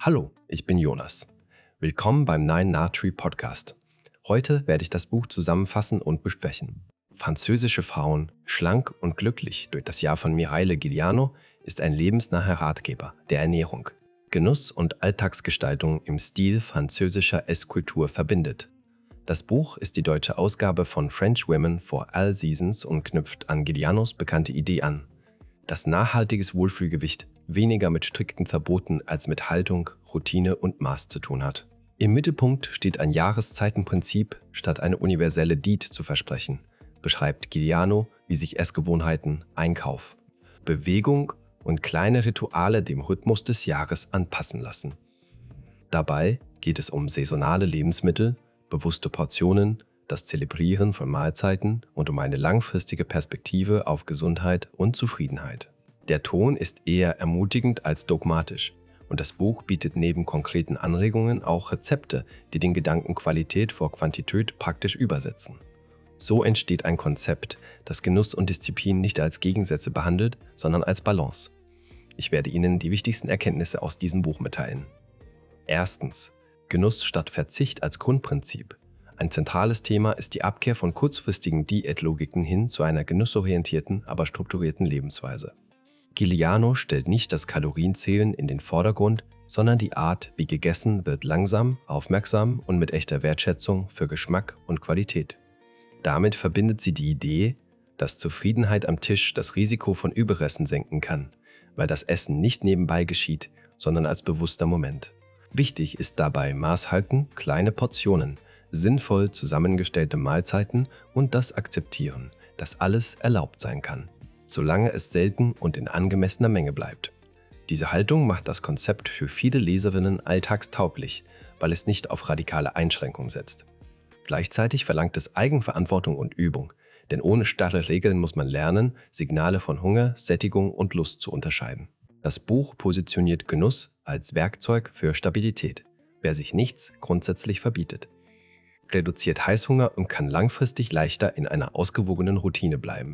Hallo, ich bin Jonas. Willkommen beim Nine Tree Podcast. Heute werde ich das Buch zusammenfassen und besprechen. Französische Frauen, schlank und glücklich durch das Jahr von Mireille Giuliano ist ein lebensnaher Ratgeber der Ernährung, Genuss und Alltagsgestaltung im Stil französischer Esskultur verbindet. Das Buch ist die deutsche Ausgabe von French Women for All Seasons und knüpft an Giulianos bekannte Idee an, dass nachhaltiges Wohlfühlgewicht weniger mit strikten Verboten als mit Haltung, Routine und Maß zu tun hat. Im Mittelpunkt steht ein Jahreszeitenprinzip, statt eine universelle Diät zu versprechen, beschreibt Giuliano, wie sich Essgewohnheiten, Einkauf, Bewegung und kleine Rituale dem Rhythmus des Jahres anpassen lassen. Dabei geht es um saisonale Lebensmittel, bewusste Portionen, das Zelebrieren von Mahlzeiten und um eine langfristige Perspektive auf Gesundheit und Zufriedenheit. Der Ton ist eher ermutigend als dogmatisch und das Buch bietet neben konkreten Anregungen auch Rezepte, die den Gedanken Qualität vor Quantität praktisch übersetzen. So entsteht ein Konzept, das Genuss und Disziplin nicht als Gegensätze behandelt, sondern als Balance. Ich werde Ihnen die wichtigsten Erkenntnisse aus diesem Buch mitteilen. Erstens: Genuss statt Verzicht als Grundprinzip. Ein zentrales Thema ist die Abkehr von kurzfristigen Diätlogiken hin zu einer genussorientierten, aber strukturierten Lebensweise. Giuliano stellt nicht das Kalorienzählen in den Vordergrund, sondern die Art, wie gegessen wird, langsam, aufmerksam und mit echter Wertschätzung für Geschmack und Qualität. Damit verbindet sie die Idee, dass Zufriedenheit am Tisch das Risiko von Überresten senken kann, weil das Essen nicht nebenbei geschieht, sondern als bewusster Moment. Wichtig ist dabei Maß halten, kleine Portionen, sinnvoll zusammengestellte Mahlzeiten und das Akzeptieren, dass alles erlaubt sein kann, solange es selten und in angemessener Menge bleibt. Diese Haltung macht das Konzept für viele Leserinnen alltagstauglich, weil es nicht auf radikale Einschränkungen setzt. Gleichzeitig verlangt es Eigenverantwortung und Übung, denn ohne starre Regeln muss man lernen, Signale von Hunger, Sättigung und Lust zu unterscheiden. Das Buch positioniert Genuss als Werkzeug für Stabilität, wer sich nichts grundsätzlich verbietet, reduziert Heißhunger und kann langfristig leichter in einer ausgewogenen Routine bleiben.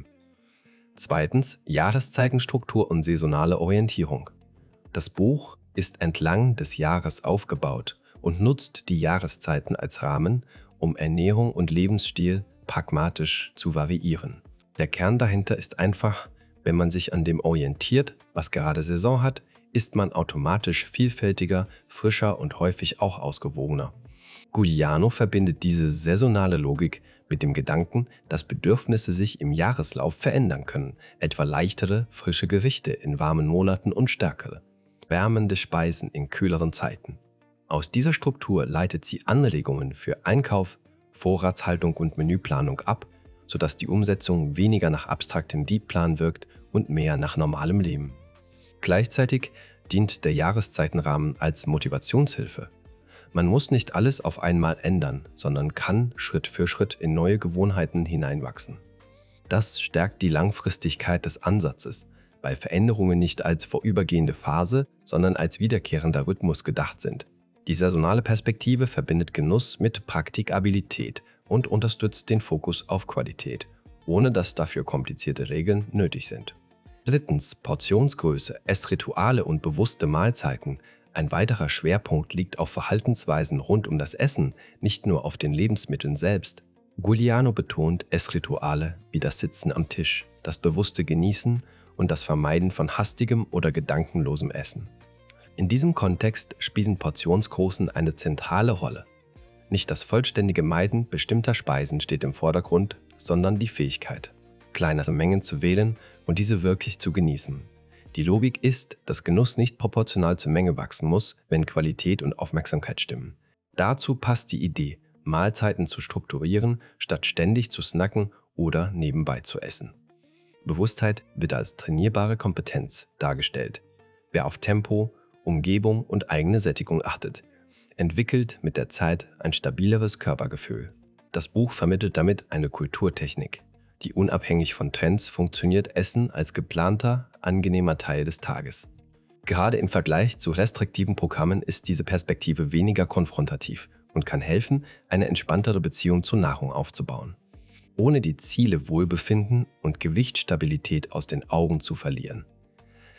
Zweitens: Jahreszeitenstruktur und saisonale Orientierung. Das Buch ist entlang des Jahres aufgebaut und nutzt die Jahreszeiten als Rahmen, um Ernährung und Lebensstil pragmatisch zu variieren. Der Kern dahinter ist einfach: Wenn man sich an dem orientiert, was gerade Saison hat, ist man automatisch vielfältiger, frischer und häufig auch ausgewogener. Giuliano verbindet diese saisonale Logik mit dem Gedanken, dass Bedürfnisse sich im Jahreslauf verändern können, etwa leichtere, frische Gerichte in warmen Monaten und stärkere, wärmende Speisen in kühleren Zeiten. Aus dieser Struktur leitet sie Anregungen für Einkauf, Vorratshaltung und Menüplanung ab, sodass die Umsetzung weniger nach abstraktem Diätplan wirkt und mehr nach normalem Leben. Gleichzeitig dient der Jahreszeitenrahmen als Motivationshilfe. Man muss nicht alles auf einmal ändern, sondern kann Schritt für Schritt in neue Gewohnheiten hineinwachsen. Das stärkt die Langfristigkeit des Ansatzes, weil Veränderungen nicht als vorübergehende Phase, sondern als wiederkehrender Rhythmus gedacht sind. Die saisonale Perspektive verbindet Genuss mit Praktikabilität und unterstützt den Fokus auf Qualität, ohne dass dafür komplizierte Regeln nötig sind. Drittens: Portionsgröße, Essrituale und bewusste Mahlzeiten. Ein weiterer Schwerpunkt liegt auf Verhaltensweisen rund um das Essen, nicht nur auf den Lebensmitteln selbst. Giuliano betont Essrituale wie das Sitzen am Tisch, das bewusste Genießen und das Vermeiden von hastigem oder gedankenlosem Essen. In diesem Kontext spielen Portionsgrößen eine zentrale Rolle. Nicht das vollständige Meiden bestimmter Speisen steht im Vordergrund, sondern die Fähigkeit, kleinere Mengen zu wählen und diese wirklich zu genießen. Die Logik ist, dass Genuss nicht proportional zur Menge wachsen muss, wenn Qualität und Aufmerksamkeit stimmen. Dazu passt die Idee, Mahlzeiten zu strukturieren, statt ständig zu snacken oder nebenbei zu essen. Bewusstheit wird als trainierbare Kompetenz dargestellt. Wer auf Tempo, Umgebung und eigene Sättigung achtet, entwickelt mit der Zeit ein stabileres Körpergefühl. Das Buch vermittelt damit eine Kulturtechnik, die unabhängig von Trends funktioniert, Essen als geplanter, angenehmer Teil des Tages. Gerade im Vergleich zu restriktiven Programmen ist diese Perspektive weniger konfrontativ und kann helfen, eine entspanntere Beziehung zur Nahrung aufzubauen, ohne die Ziele Wohlbefinden und Gewichtsstabilität aus den Augen zu verlieren.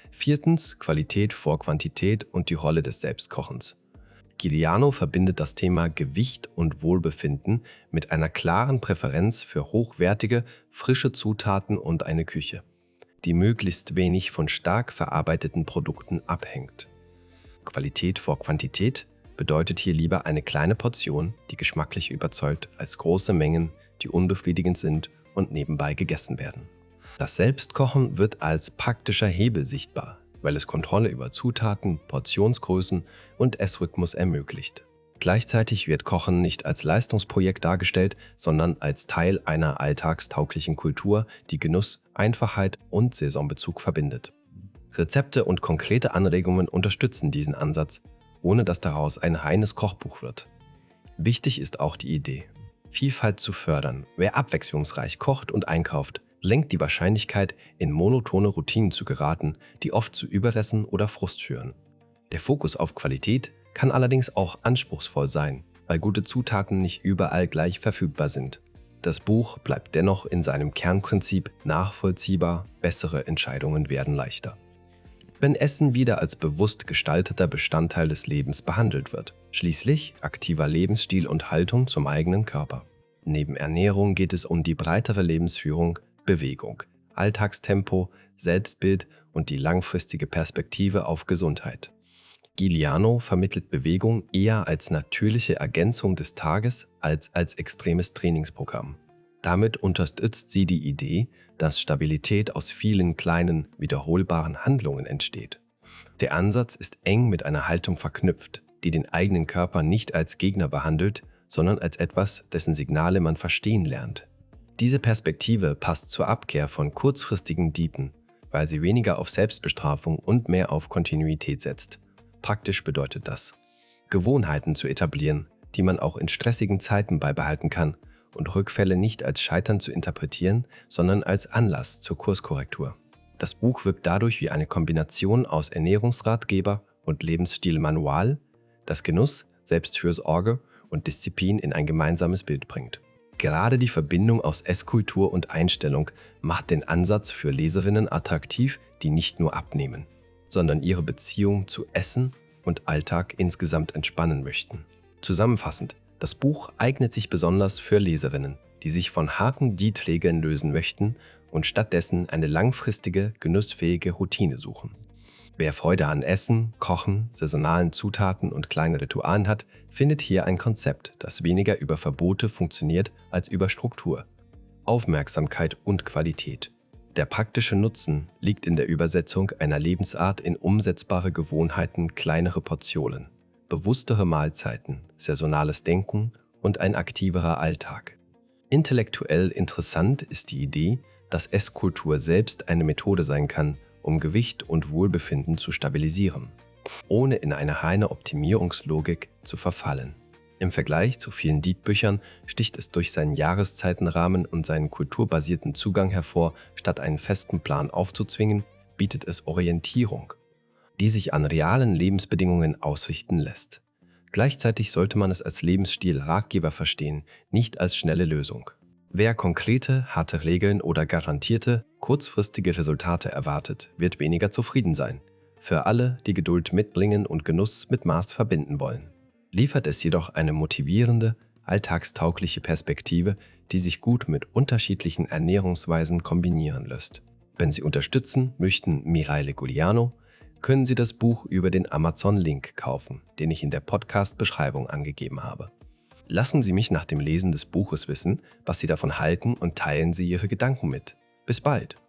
Viertens, Qualität vor Quantität und die Rolle des Selbstkochens. Giuliano verbindet das Thema Gewicht und Wohlbefinden mit einer klaren Präferenz für hochwertige, frische Zutaten und eine Küche, die möglichst wenig von stark verarbeiteten Produkten abhängt. Qualität vor Quantität bedeutet hier lieber eine kleine Portion, die geschmacklich überzeugt, als große Mengen, die unbefriedigend sind und nebenbei gegessen werden. Das Selbstkochen wird als praktischer Hebel sichtbar, weil es Kontrolle über Zutaten, Portionsgrößen und Essrhythmus ermöglicht. Gleichzeitig wird Kochen nicht als Leistungsprojekt dargestellt, sondern als Teil einer alltagstauglichen Kultur, die Genuss, Einfachheit und Saisonbezug verbindet. Rezepte und konkrete Anregungen unterstützen diesen Ansatz, ohne dass daraus ein reines Kochbuch wird. Wichtig ist auch die Idee, Vielfalt zu fördern. Wer abwechslungsreich kocht und einkauft, senkt die Wahrscheinlichkeit, in monotone Routinen zu geraten, die oft zu Überresten oder Frust führen. Der Fokus auf Qualität kann allerdings auch anspruchsvoll sein, weil gute Zutaten nicht überall gleich verfügbar sind. Das Buch bleibt dennoch in seinem Kernprinzip nachvollziehbar, bessere Entscheidungen werden leichter. Wenn Essen wieder als bewusst gestalteter Bestandteil des Lebens behandelt wird. Schließlich aktiver Lebensstil und Haltung zum eigenen Körper. Neben Ernährung geht es um die breitere Lebensführung, Bewegung, Alltagstempo, Selbstbild und die langfristige Perspektive auf Gesundheit. Giuliano vermittelt Bewegung eher als natürliche Ergänzung des Tages als extremes Trainingsprogramm. Damit unterstützt sie die Idee, dass Stabilität aus vielen kleinen, wiederholbaren Handlungen entsteht. Der Ansatz ist eng mit einer Haltung verknüpft, die den eigenen Körper nicht als Gegner behandelt, sondern als etwas, dessen Signale man verstehen lernt. Diese Perspektive passt zur Abkehr von kurzfristigen Diäten, weil sie weniger auf Selbstbestrafung und mehr auf Kontinuität setzt. Praktisch bedeutet das, Gewohnheiten zu etablieren, die man auch in stressigen Zeiten beibehalten kann und Rückfälle nicht als Scheitern zu interpretieren, sondern als Anlass zur Kurskorrektur. Das Buch wirkt dadurch wie eine Kombination aus Ernährungsratgeber und Lebensstilmanual, das Genuss, Selbstfürsorge und Disziplin in ein gemeinsames Bild bringt. Gerade die Verbindung aus Esskultur und Einstellung macht den Ansatz für Leserinnen attraktiv, die nicht nur abnehmen, sondern ihre Beziehung zu Essen und Alltag insgesamt entspannen möchten. Zusammenfassend, das Buch eignet sich besonders für Leserinnen, die sich von harten Diätregeln lösen möchten und stattdessen eine langfristige, genussfähige Routine suchen. Wer Freude an Essen, Kochen, saisonalen Zutaten und kleinen Ritualen hat, findet hier ein Konzept, das weniger über Verbote funktioniert als über Struktur, Aufmerksamkeit und Qualität. Der praktische Nutzen liegt in der Übersetzung einer Lebensart in umsetzbare Gewohnheiten, kleinere Portionen, bewusstere Mahlzeiten, saisonales Denken und ein aktiverer Alltag. Intellektuell interessant ist die Idee, dass Esskultur selbst eine Methode sein kann, um Gewicht und Wohlbefinden zu stabilisieren, ohne in eine reine Optimierungslogik zu verfallen. Im Vergleich zu vielen Diätbüchern sticht es durch seinen Jahreszeitenrahmen und seinen kulturbasierten Zugang hervor. Statt einen festen Plan aufzuzwingen, bietet es Orientierung, die sich an realen Lebensbedingungen ausrichten lässt. Gleichzeitig sollte man es als Lebensstil-Ratgeber verstehen, nicht als schnelle Lösung. Wer konkrete, harte Regeln oder garantierte, kurzfristige Resultate erwartet, wird weniger zufrieden sein. Für alle, die Geduld mitbringen und Genuss mit Maß verbinden wollen, liefert es jedoch eine motivierende, alltagstaugliche Perspektive, die sich gut mit unterschiedlichen Ernährungsweisen kombinieren lässt. Wenn Sie unterstützen möchten Mireille Giuliano, können Sie das Buch über den Amazon-Link kaufen, den ich in der Podcast-Beschreibung angegeben habe. Lassen Sie mich nach dem Lesen des Buches wissen, was Sie davon halten und teilen Sie Ihre Gedanken mit. Bis bald!